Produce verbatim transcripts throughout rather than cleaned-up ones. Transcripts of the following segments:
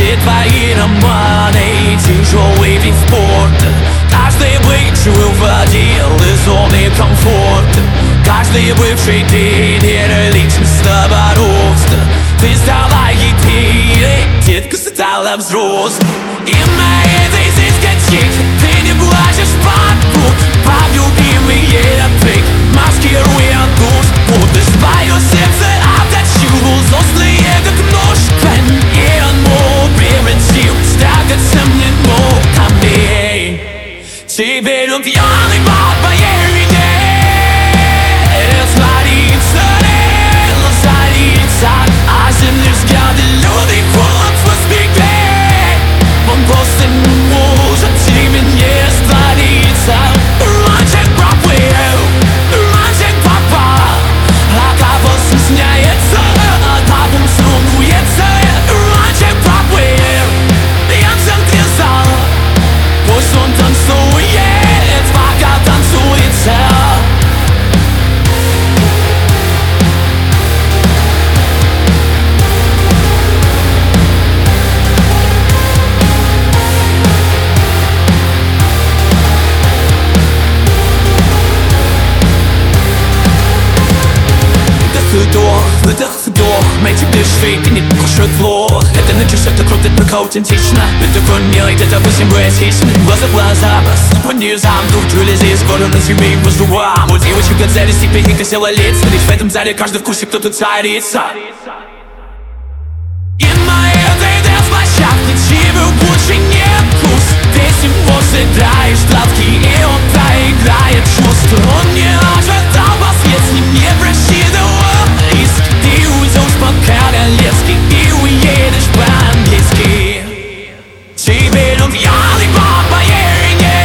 все твои романы, тяжелый вид спорта. Каждый бывший выводил из зоны комфорта. Каждый бывший тренер личностного роста. Ты стала единой, детка стала взрослой. И на этой дискотеке ты не плачешь под звук. Под любимые треки, маскируя душ. Будто свое сердце отточил, злостные как нож. И оно превратил драгоценными нотами. Теперь он пьяный по твоей вине. Растворится, разорится, а земли взгляды люди холод в спине. Он просто не может тебе не раствориться. Раньше проплыл, раньше попал, а кого стесняется, а кого сумуется. Раньше проплыл, я в центре зала. Пусть он танцует, пока танцуется. Вдох, выдох, вдох, Magic дышит и не кушает плохо. Это начался, это круто, это только аутентично. Это такой милый, это восемь братичный. Глаза в глаза, просто по низам. Дух чули здесь, скоро на себе и воздухам. У девочек отзались, теперь не косила лица. Лишь в этом зале каждый в курсе, кто тут царица. И на этой дэнс-площадке тебе больше нет вкус. Ты с него сыграешь травки, и он проиграет чувства. Он не ожидал вас, если не просчитывал риск. Ты уйдешь по-королевски и уедешь по-английски. Теперь он пьяный по твоей вине.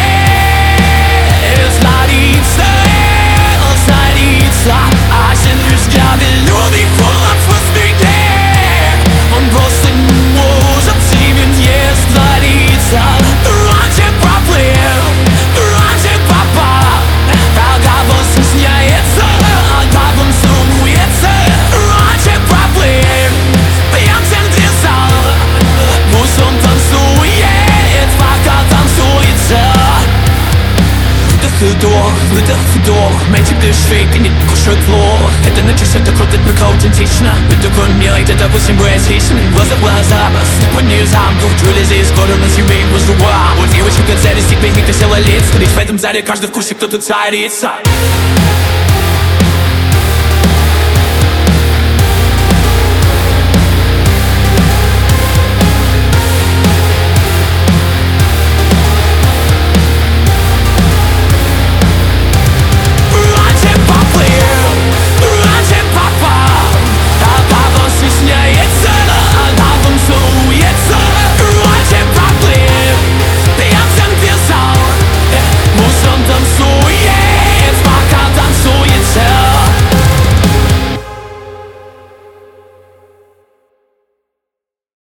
Разорится, разорится, а земли взгляды люди холод в спине. Он просто не может тебе не раствориться. Раньше проплыл, раньше попал, а кого стесняется, а кого сумуется. Раньше проплыл, я в центре зала. Пусть он танцует, пока танцуется. Вдох, выдох, вдох, Magic дышит и не кушает плохо. Это начался, это круто, это только аутентично. Ты такой милый, это восемь братичный. Глаза в глаза, просто по низам. Дух чули здесь, скоро на себе и воздухам. У девочек отзались, теперь не косила лица. Лишь в этом зале каждый в курсе, кто тут царица.